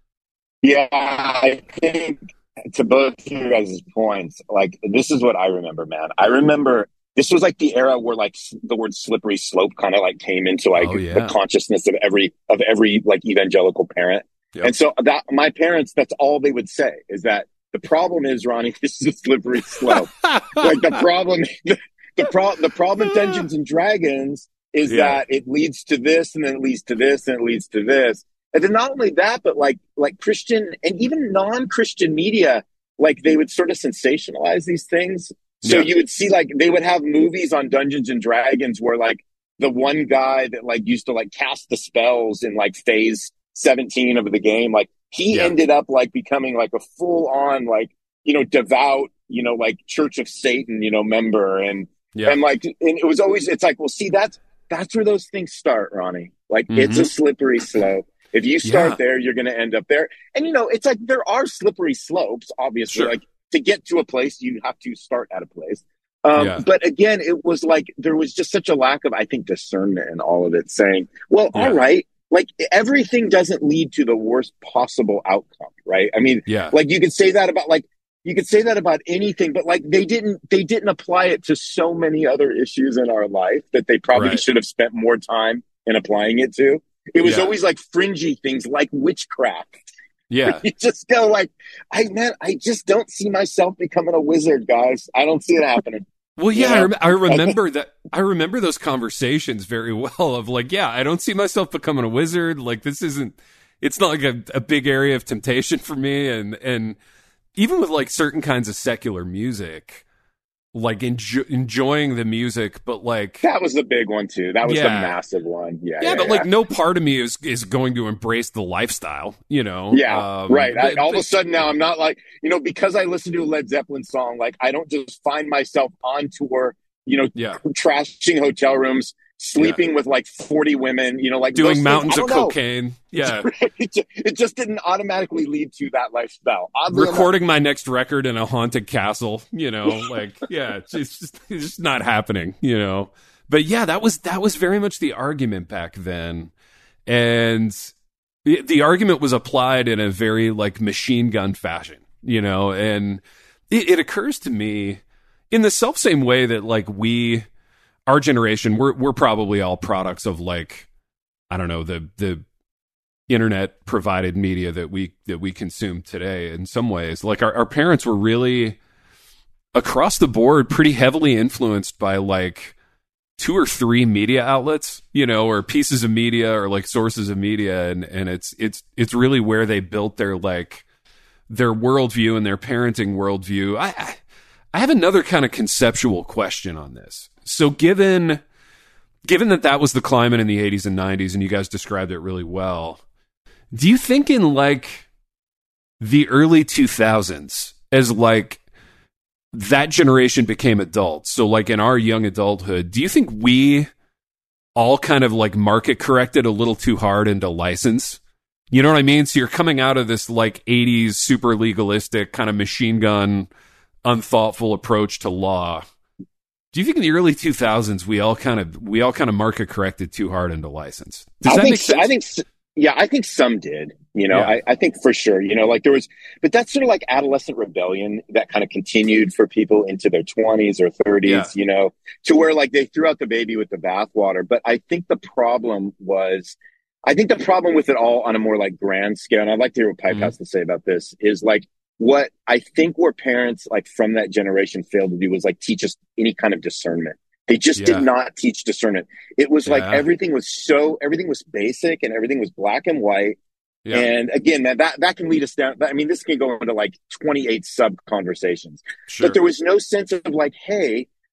[SPEAKER 3] Yeah, I think to both of you guys' points, like this is what I remember, man. I remember this was like the era where like the word slippery slope kind of like came into like
[SPEAKER 2] oh, yeah.
[SPEAKER 3] the consciousness of every of every like evangelical parent. Yep. And so that my parents, that's all they would say is that the problem is, Ronnie, this is a slippery slope. Like the problem, the, the, pro, the problem in Dungeons and Dragons is yeah. that it leads to this and then it leads to this and it leads to this. And then not only that, but like, like Christian and even non-Christian media, like they would sort of sensationalize these things. So yeah. you would see like, they would have movies on Dungeons and Dragons where like the one guy that like used to like cast the spells in like phase seventeen of the game, like he yeah. ended up like becoming like a full on, like, you know, devout, you know, like Church of Satan, you know, member. And, yeah. and like, and it was always, it's like, well, see, that's, that's where those things start, Ronnie. Like mm-hmm. it's a slippery slope. If you start yeah. there, you're going to end up there. And, you know, it's like there are slippery slopes, obviously. Sure. Like to get to a place, you have to start at a place. Um, yeah. But again, it was like there was just such a lack of, I think, discernment in all of it, saying, well, yeah. all right, like everything doesn't lead to the worst possible outcome, right? I mean, yeah. like you could say that about like, you could say that about anything, but like they didn't, they didn't apply it to so many other issues in our life that they probably right. should have spent more time in applying it to. It was yeah. always like fringy things like witchcraft.
[SPEAKER 2] Yeah.
[SPEAKER 3] You just go like, I man, I just don't see myself becoming a wizard, guys. I don't see it happening.
[SPEAKER 2] Well, yeah, I, rem- I remember that. I remember those conversations very well of like, yeah, I don't see myself becoming a wizard. Like this isn't, it's not like a, a big area of temptation for me. And, and even with like certain kinds of secular music, like enjo- enjoying the music, but like
[SPEAKER 3] that was the big one too. That was yeah. the massive one. Yeah,
[SPEAKER 2] yeah,
[SPEAKER 3] yeah
[SPEAKER 2] but
[SPEAKER 3] yeah.
[SPEAKER 2] like no part of me is is going to embrace the lifestyle, you know.
[SPEAKER 3] Yeah, um, but, right. I, all of a sudden now I'm not like, you know, because I listen to a Led Zeppelin song, like I don't just find myself on tour, you know, yeah. trashing hotel rooms, sleeping yeah. with like forty women, you know, like
[SPEAKER 2] doing mountains of know. cocaine. Yeah.
[SPEAKER 3] it, just, it just didn't automatically lead to that lifestyle.
[SPEAKER 2] Oddly Recording enough. my next record in a haunted castle, you know, like, yeah, it's just, it's just not happening, you know. But yeah, that was, that was very much the argument back then. And the, the argument was applied in a very like machine gun fashion, you know, and it, it occurs to me in the self same way that like we, our generation, we're we're probably all products of like, I don't know, the the internet provided media that we that we consume today in some ways. Like our, our parents were really across the board pretty heavily influenced by like two or three media outlets, you know, or pieces of media or like sources of media, and and it's it's it's really where they built their like their worldview and their parenting worldview. I I, I have another kind of conceptual question on this. So given given that that was the climate in the eighties and nineties, and you guys described it really well, do you think in like the early two thousands, as like that generation became adults, so like in our young adulthood, do you think we all kind of like market corrected a little too hard into license? You know what I mean? So you're coming out of this like eighties super legalistic kind of machine gun, unthoughtful approach to law. Do you think in the early two thousands we all kind of we all kind of market corrected too hard into license? Does
[SPEAKER 3] I
[SPEAKER 2] that
[SPEAKER 3] think
[SPEAKER 2] make sense?
[SPEAKER 3] I think yeah, I think some did. You know,
[SPEAKER 2] yeah.
[SPEAKER 3] I, I think for sure. You know, like there was, but that's sort of like adolescent rebellion that kind of continued for people into their twenties or thirties. Yeah. You know, to where like they threw out the baby with the bathwater. But I think the problem was, I think the problem with it all on a more like grand scale, and I'd like to hear what Pipe mm-hmm. has to say about this, is like. What I think where parents like from that generation failed to do was like teach us any kind of discernment. They just yeah. did not teach discernment. It was yeah. like everything was so, everything was basic and everything was black and white. Yeah. And again, that, that, that can lead us down. I mean, this can go into like twenty-eight sub conversations, sure. but there was no sense of like, hey,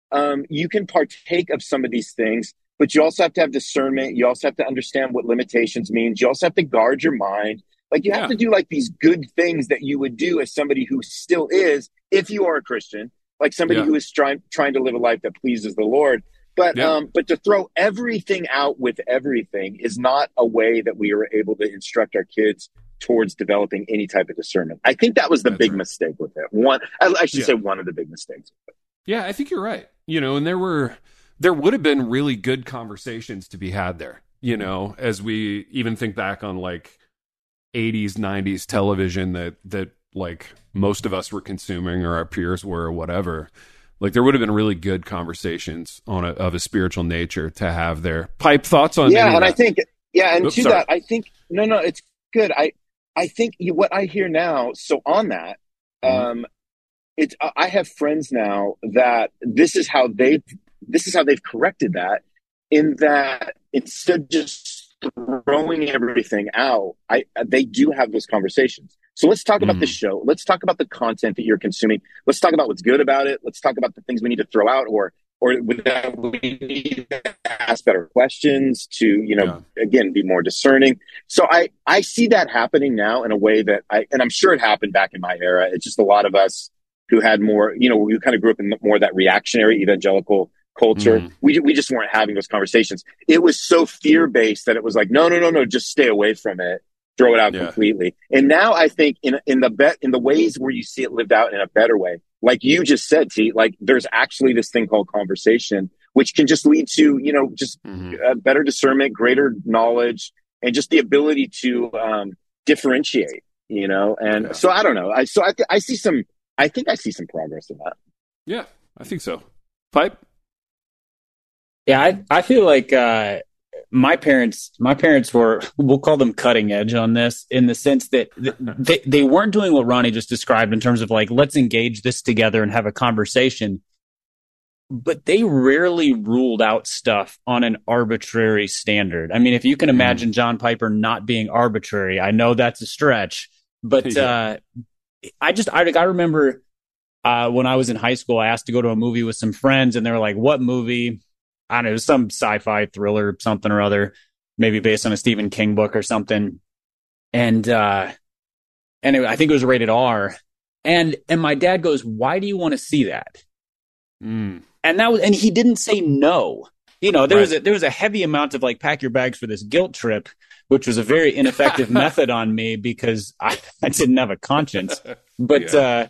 [SPEAKER 3] um, you can partake of some of these things, but you also have to have discernment. You also have to understand what limitations means. You also have to guard your mind. Like you have
[SPEAKER 2] Yeah.
[SPEAKER 3] to do like these good things that you would do as somebody who still is, if you are a Christian, like somebody
[SPEAKER 2] Yeah.
[SPEAKER 3] who is trying trying to live a life that pleases the Lord. But
[SPEAKER 2] Yeah.
[SPEAKER 3] um, but to throw everything out with everything is not a way that we are able to instruct our kids towards developing any type of discernment. I think that was the
[SPEAKER 2] That's
[SPEAKER 3] big
[SPEAKER 2] right.
[SPEAKER 3] mistake with it. One, I, I should
[SPEAKER 2] Yeah.
[SPEAKER 3] say, one of the big mistakes.
[SPEAKER 2] Yeah, I think you're right. You know, and there were there would have been really good conversations to be had there, you know, as we even think back on like eighties, nineties television that that like most of us were consuming or our peers were or whatever. Like there would have been really good conversations on a, of a spiritual nature to have there. Pipe, thoughts on
[SPEAKER 3] Yeah,
[SPEAKER 2] any of
[SPEAKER 3] and I
[SPEAKER 2] that?
[SPEAKER 3] think yeah, and
[SPEAKER 2] Oops,
[SPEAKER 3] to
[SPEAKER 2] sorry.
[SPEAKER 3] that, I think no, no, it's good. I I think you, what I hear now. So on that, um, it's I have friends now that this is how they've this is how they've corrected that. In that instead of just throwing everything out, I they do have those conversations. So let's talk about the
[SPEAKER 2] Mm.
[SPEAKER 3] show. Let's talk about the content that you're consuming. Let's talk about what's good about it. Let's talk about the things we need to throw out, or or that we need to ask better questions to, you know, again, be more discerning. So I I see that happening now in a way that I, and I'm sure it happened back in my era. It's just a lot of us who had more, you know, we kind of grew up in more that reactionary evangelical culture.
[SPEAKER 2] Mm.
[SPEAKER 3] We we just weren't having those conversations. It was so fear based that it was like, no, no, no, no, just stay away from it. Throw it out
[SPEAKER 2] Yeah.
[SPEAKER 3] completely. And now I think in in the bet in the ways where you see it lived out in a better way, like you just said, T, like there's actually this thing called conversation, which can just lead to, you know, just
[SPEAKER 2] Mhm.
[SPEAKER 3] uh, better discernment, greater knowledge, and just the ability to um, differentiate. You know, and
[SPEAKER 2] Yeah.
[SPEAKER 3] so I don't know. I so I th- I see some. I think I see some progress in that.
[SPEAKER 2] Yeah, I think so. Pipe?
[SPEAKER 4] Yeah, I I feel like uh, my parents my parents were, we'll call them cutting edge on this, in the sense that th- they they weren't doing what Ronnie just described in terms of like, let's engage this together and have a conversation. But they rarely ruled out stuff on an arbitrary standard. I mean, if you can imagine John Piper not being arbitrary, I know that's a stretch, but
[SPEAKER 2] Yeah.
[SPEAKER 4] uh, I just I, I remember uh, when I was in high school, I asked to go to a movie with some friends, and they were like, "What movie?" I don't know, it was some sci-fi thriller, something or other, maybe based on a Stephen King book or something. And uh, anyway, I think it was rated R. And and my dad goes, "Why do you want to see that?"
[SPEAKER 2] Mm.
[SPEAKER 4] And that was, and he didn't say no. You know, there
[SPEAKER 2] Right.
[SPEAKER 4] was a, there was a heavy amount of like, pack your bags for this guilt trip, which was a very ineffective method on me because I, I didn't have a conscience. But
[SPEAKER 2] Yeah.
[SPEAKER 4] uh,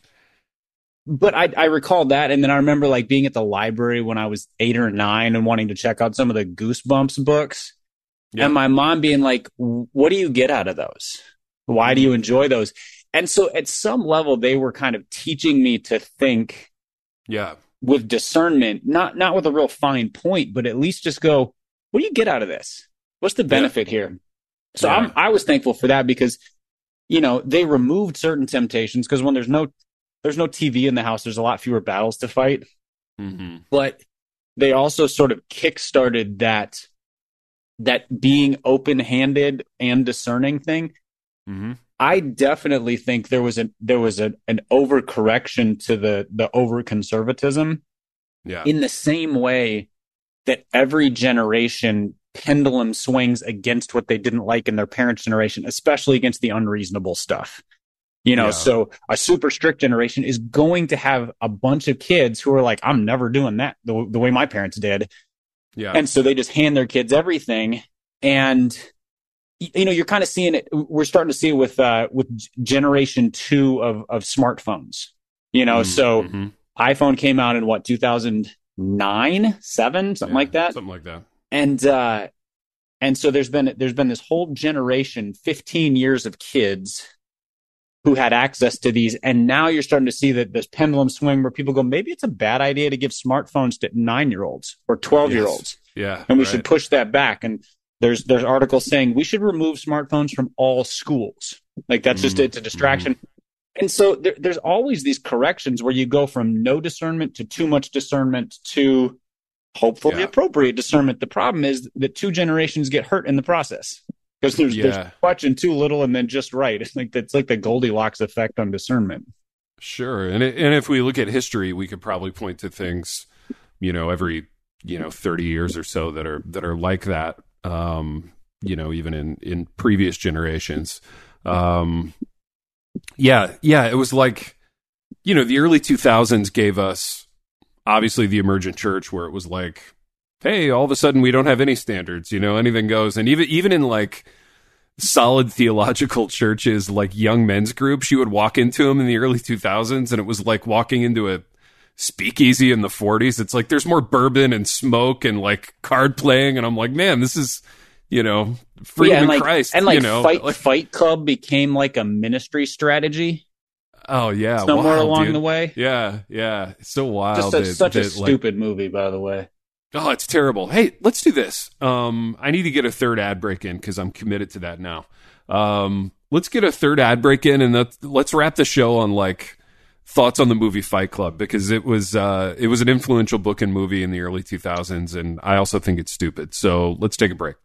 [SPEAKER 4] but I, I recall that, and then I remember like being at the library when I was eight or nine and wanting to check out some of the Goosebumps books,
[SPEAKER 2] Yeah.
[SPEAKER 4] and my mom being like, "What do you get out of those? Why do you enjoy those?" And so, at some level, they were kind of teaching me to think
[SPEAKER 2] Yeah.
[SPEAKER 4] with discernment, not not with a real fine point, but at least just go, "What do you get out of this? What's the benefit here?" So
[SPEAKER 2] Yeah.
[SPEAKER 4] I'm, I was thankful for that because, you know, they removed certain temptations, because when there's no there's no T V in the house, there's a lot fewer battles to fight.
[SPEAKER 2] Mm-hmm.
[SPEAKER 4] But they also sort of kickstarted that that being open-handed and discerning thing.
[SPEAKER 2] Mm-hmm.
[SPEAKER 4] I definitely think there was a there was a, an overcorrection to the the over conservatism.
[SPEAKER 2] Yeah.
[SPEAKER 4] In the same way that every generation pendulum swings against what they didn't like in their parents' generation, especially against the unreasonable stuff. You know,
[SPEAKER 2] Yeah.
[SPEAKER 4] so a super strict generation is going to have a bunch of kids who are like, I'm never doing that the, the way my parents did.
[SPEAKER 2] Yeah.
[SPEAKER 4] And so they just hand their kids everything. And, y- you know, you're kind of seeing it. We're starting to see it with, uh, with g- generation two of, of smartphones, you know, so
[SPEAKER 2] Mhm.
[SPEAKER 4] iPhone came out in what, two thousand nine, seven, something
[SPEAKER 2] Yeah,
[SPEAKER 4] like that.
[SPEAKER 2] Something like that.
[SPEAKER 4] And, uh, and so there's been, there's been this whole generation, fifteen years of kids who had access to these. And now you're starting to see that this pendulum swing where people go, maybe it's a bad idea to give smartphones to nine year olds or twelve year olds.
[SPEAKER 2] Yeah.
[SPEAKER 4] And we
[SPEAKER 2] right.
[SPEAKER 4] should push that back. And there's, there's articles saying we should remove smartphones from all schools. Like that's just,
[SPEAKER 2] Mhm.
[SPEAKER 4] it's a distraction. And so there, there's always these corrections where you go from no discernment to too much discernment to hopefully
[SPEAKER 2] Yeah.
[SPEAKER 4] appropriate discernment. The problem is that two generations get hurt in the process because there's,
[SPEAKER 2] Yeah.
[SPEAKER 4] there's too much and too little and then just right. It's like, it's like the Goldilocks effect on discernment.
[SPEAKER 2] Sure. And it, and if we look at history, we could probably point to things you know, every, you know, thirty years or so that are, that are like that, um, you know, even in, in previous generations. Um, yeah, yeah, it was like, you know, the early two thousands gave us obviously the emergent church, where it was like, hey, all of a sudden we don't have any standards, you know, anything goes. And even, even in like solid theological churches, like young men's groups, you would walk into them in the early two thousands and it was like walking into a speakeasy in the forties. It's like, there's more bourbon and smoke and like card playing. And I'm like, man, this is, you know, freedom
[SPEAKER 4] yeah, and
[SPEAKER 2] in
[SPEAKER 4] like,
[SPEAKER 2] Christ.
[SPEAKER 4] And like,
[SPEAKER 2] you know,
[SPEAKER 4] fight,
[SPEAKER 2] like,
[SPEAKER 4] fight Club became like a ministry strategy.
[SPEAKER 2] Oh yeah,
[SPEAKER 4] somewhere
[SPEAKER 2] wow,
[SPEAKER 4] along
[SPEAKER 2] dude.
[SPEAKER 4] the way.
[SPEAKER 2] Yeah, yeah, it's so wild.
[SPEAKER 4] Just a,
[SPEAKER 2] that,
[SPEAKER 4] such
[SPEAKER 2] that,
[SPEAKER 4] a stupid like, movie, by the way.
[SPEAKER 2] Oh, it's terrible. Hey, let's do this. Um, I need to get a third ad break in because I'm committed to that now. Um, let's get a third ad break in, and let's, let's wrap the show on like thoughts on the movie Fight Club, because it was uh, it was an influential book and movie in the early two thousands, and I also think it's stupid. So let's take a break.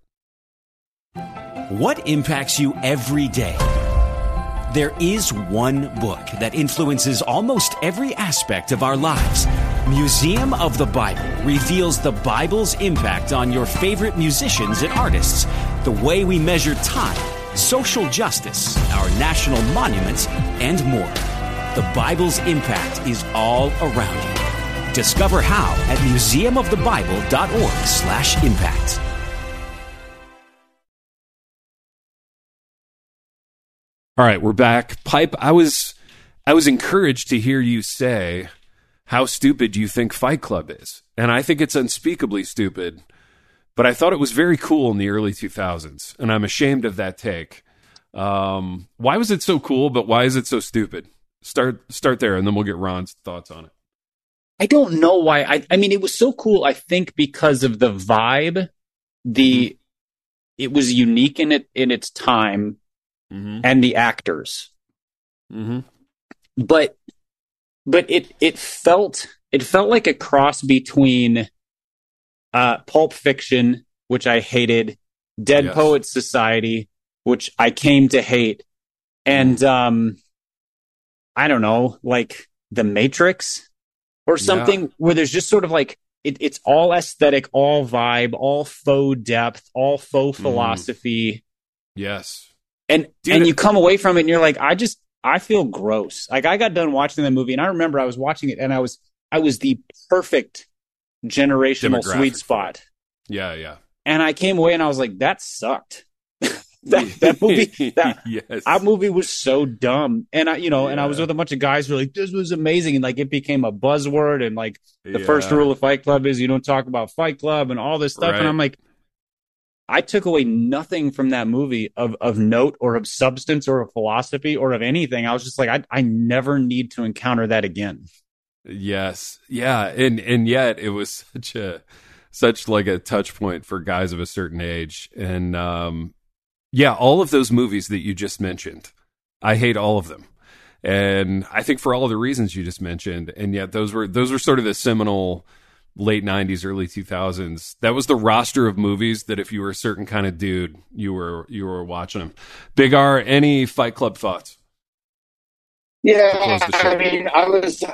[SPEAKER 5] What impacts you every day? There is one book that influences almost every aspect of our lives. Museum of the Bible reveals the Bible's impact on your favorite musicians and artists, the way we measure time, social justice, our national monuments, and more. The Bible's impact is all around you. Discover how at museum of the bible dot org slash impact.
[SPEAKER 2] All right, we're back. Pipe, I was I was encouraged to hear you say how stupid you think Fight Club is. And I think it's unspeakably stupid. But I thought it was very cool in the early two thousands, and I'm ashamed of that take. Um, why was it so cool, but why is it so stupid? Start start there, and then we'll get Ron's thoughts on it.
[SPEAKER 4] I don't know why. I, I mean, it was so cool, I think, because of the vibe. The mm-hmm. It was unique in it in its time. Mm-hmm. And the actors,
[SPEAKER 2] mm-hmm.
[SPEAKER 4] but but it it felt it felt like a cross between uh, Pulp Fiction, which I hated, Dead yes. Poets Society, which I came to hate, and mm. um, I don't know, like The Matrix or something, yeah. where there's just sort of like it, it's all aesthetic, all vibe, all faux depth, all faux mm. philosophy.
[SPEAKER 2] Yes.
[SPEAKER 4] And Dude, and you come away from it and you're like, I just, I feel gross. Like I got done watching the movie and I remember I was watching it and I was, I was the perfect generational sweet spot.
[SPEAKER 2] Yeah, yeah.
[SPEAKER 4] And I came away and I was like, that sucked. that, that movie, that,
[SPEAKER 2] yes.
[SPEAKER 4] that movie was so dumb. And I, you know, yeah. and I was with a bunch of guys who were like, this was amazing. And like, it became a buzzword. And like the yeah. first rule of Fight Club is you don't talk about Fight Club and all this stuff. Right. And I'm like, I took away nothing from that movie of, of note or of substance or of philosophy or of anything. I was just like, I, I never need to encounter that again.
[SPEAKER 2] Yes. Yeah. And, and yet it was such a, such like a touch point for guys of a certain age. And, um, yeah, all of those movies that you just mentioned, I hate all of them. And I think for all of the reasons you just mentioned. And yet those were, those were sort of the seminal late nineties, early two thousands. That was the roster of movies that if you were a certain kind of dude, you were you were watching them. Big R, any Fight Club thoughts?
[SPEAKER 3] Yeah, I mean, I was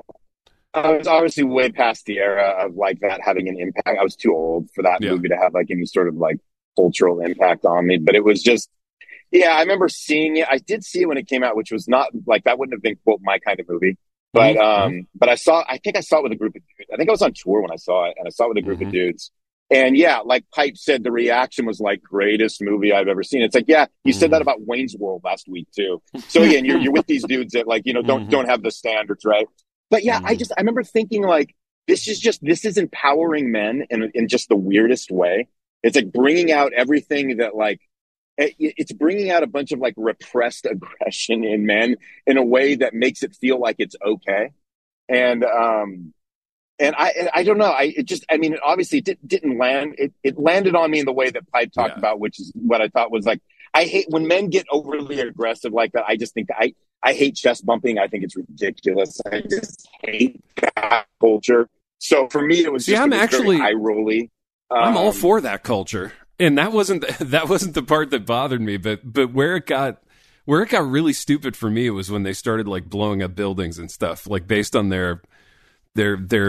[SPEAKER 3] I was obviously way past the era of like that having an impact. I was too old for that yeah. movie to have like any sort of like cultural impact on me. But it was just, yeah, I remember seeing it. I did see it when it came out, which was not like that wouldn't have been quote my kind of movie. But um, mm-hmm. but I saw, I think I saw it with a group of dudes. I think I was on tour when I saw it, and I saw it with a group mm-hmm. of dudes. And yeah, like Pipe said, the reaction was like greatest movie I've ever seen. It's like, yeah, you mm-hmm. said that about Wayne's World last week too. So again, you're you're with these dudes that like you know don't mm-hmm. don't have the standards, right? But yeah, mm-hmm. I just I remember thinking like this is just this is empowering men in in just the weirdest way. It's like bringing out everything that like. It's bringing out a bunch of like repressed aggression in men in a way that makes it feel like it's okay. And, um, and I, I don't know. I, it just, I mean, it obviously did, didn't land. It, it landed on me in the way that Pipe talked yeah. about, which is what I thought was like, I hate when men get overly aggressive like that. I just think I, I hate chest bumping. I think it's ridiculous. I just hate that culture. So for me, it was
[SPEAKER 2] See,
[SPEAKER 3] just
[SPEAKER 2] I'm
[SPEAKER 3] it was
[SPEAKER 2] actually,
[SPEAKER 3] very eye-rolly. Um,
[SPEAKER 2] I'm all for that culture. And that wasn't that wasn't the part that bothered me, but but where it got where it got really stupid for me was when they started like blowing up buildings and stuff, like based on their their their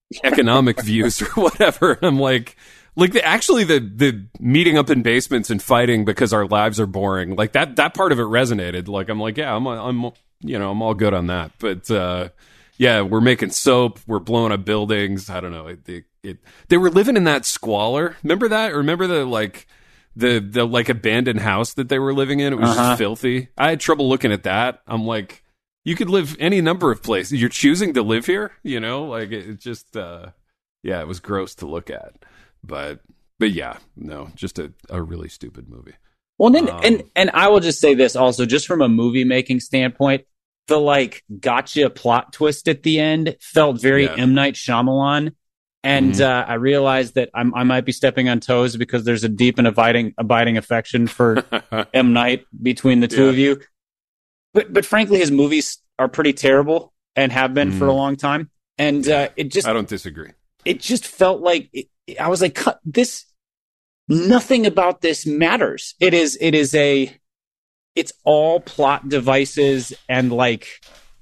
[SPEAKER 2] economic views or whatever. I'm like, like the, actually the the meeting up in basements and fighting because our lives are boring. Like that that part of it resonated. Like I'm like, yeah, I'm I'm you know I'm all good on that. But uh, yeah, we're making soap, we're blowing up buildings. I don't know. It, it, it they were living in that squalor. Remember that? Or remember the like. The the like abandoned house that they were living in, it was uh-huh. just filthy. I had trouble looking at that. I'm like, you could live any number of places. You're choosing to live here, you know? Like it, it just, uh, yeah, it was gross to look at. But but yeah, no, just a, a really stupid movie.
[SPEAKER 4] Well, then, um, and and I will just say this also, just from a movie making standpoint, the like gotcha plot twist at the end felt very yeah. M. Night Shyamalan. And mm-hmm. uh, I realized that I'm, I might be stepping on toes because there's a deep and abiding, abiding affection for M. Night between the two yeah. of you. But but frankly, his movies are pretty terrible and have been mm. for a long time. And uh, it just
[SPEAKER 2] I don't disagree.
[SPEAKER 4] It just felt like it, I was like, this. Nothing about this matters. It is it is a. It's all plot devices and like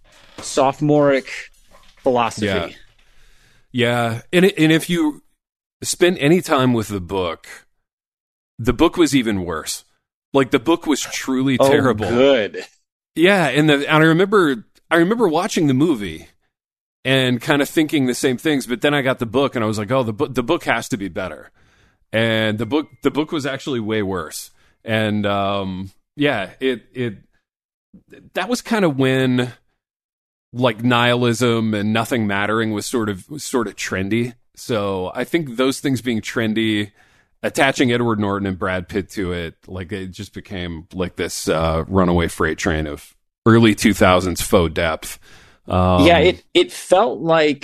[SPEAKER 4] sophomoric philosophy.
[SPEAKER 2] Yeah. Yeah, and and if you spend any time with the book, the book was even worse. Like the book was truly
[SPEAKER 4] oh,
[SPEAKER 2] terrible.
[SPEAKER 4] Good.
[SPEAKER 2] Yeah, and the and I remember I remember watching the movie and kind of thinking the same things, but then I got the book and I was like, oh, the book the book has to be better. And the book the book was actually way worse. And um, yeah, it it that was kind of when. Like nihilism and nothing mattering was sort of was sort of trendy. So I think those things being trendy, attaching Edward Norton and Brad Pitt to it, like it just became like this uh, runaway freight train of early two thousands faux depth. Um,
[SPEAKER 4] yeah, it it felt like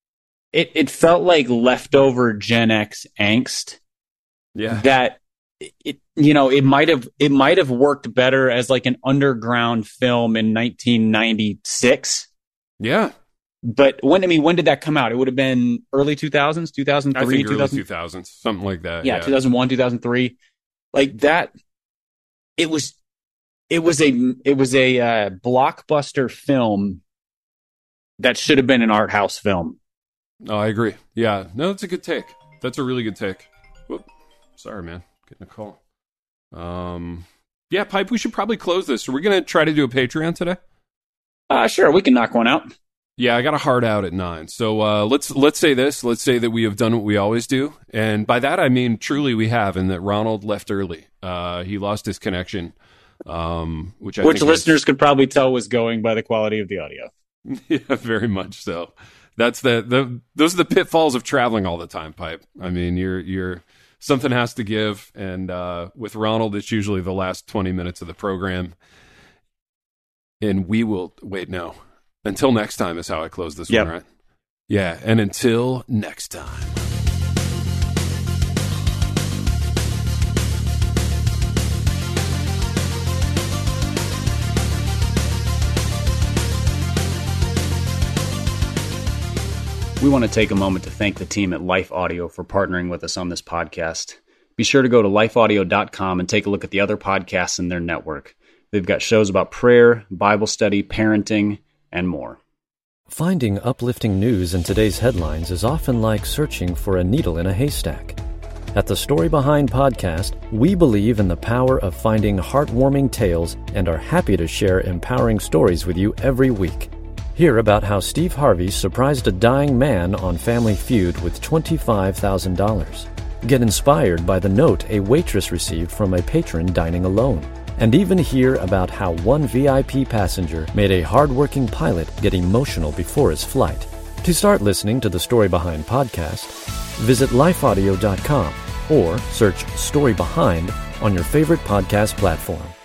[SPEAKER 4] it it felt like leftover Gen X angst.
[SPEAKER 2] Yeah,
[SPEAKER 4] that it you know it might have it might have worked better as like an underground film in nineteen ninety-six.
[SPEAKER 2] Yeah.
[SPEAKER 4] But when, I mean, when did that come out? It would have been early two thousands, two thousand three,
[SPEAKER 2] I think
[SPEAKER 4] two thousand
[SPEAKER 2] early two thousands, something like that.
[SPEAKER 4] Yeah,
[SPEAKER 2] yeah,
[SPEAKER 4] two thousand one, two thousand three. Like that, it was, it was a, it was a uh, blockbuster film that should have been an art house film.
[SPEAKER 2] Oh, I agree. Yeah. No, that's a good take. That's a really good take. Whoop. Sorry, man. Getting a call. Um, yeah, Pipe, we should probably close this. Are we going to try to do a Patreon today?
[SPEAKER 4] Uh, sure, we can knock one out.
[SPEAKER 2] Yeah, I got a hard out at nine. So uh, let's let's say this. Let's say that we have done what we always do. And by that, I mean truly we have, and that Ronald left early. Uh, he lost his connection, um, which I
[SPEAKER 4] Which
[SPEAKER 2] think
[SPEAKER 4] listeners
[SPEAKER 2] was,
[SPEAKER 4] could probably tell was going by the quality of the audio.
[SPEAKER 2] Yeah, very much so. That's the, the those are the pitfalls of traveling all the time, Pipe. I mean, you're you're something has to give. And uh, with Ronald, it's usually the last twenty minutes of the program. And we will, wait, no. Until next time is how I close this
[SPEAKER 4] yep.
[SPEAKER 2] one, right? Yeah, and until next time.
[SPEAKER 4] We want to take a moment to thank the team at Life Audio for partnering with us on this podcast. Be sure to go to life audio dot com and take a look at the other podcasts in their network. They've got shows about prayer, Bible study, parenting, and more.
[SPEAKER 7] Finding uplifting news in today's headlines is often like searching for a needle in a haystack. At the Story Behind podcast, we believe in the power of finding heartwarming tales and are happy to share empowering stories with you every week. Hear about how Steve Harvey surprised a dying man on Family Feud with twenty-five thousand dollars. Get inspired by the note a waitress received from a patron dining alone. And even hear about how one V I P passenger made a hardworking pilot get emotional before his flight. To start listening to the Story Behind podcast, visit life audio dot com or search Story Behind on your favorite podcast platform.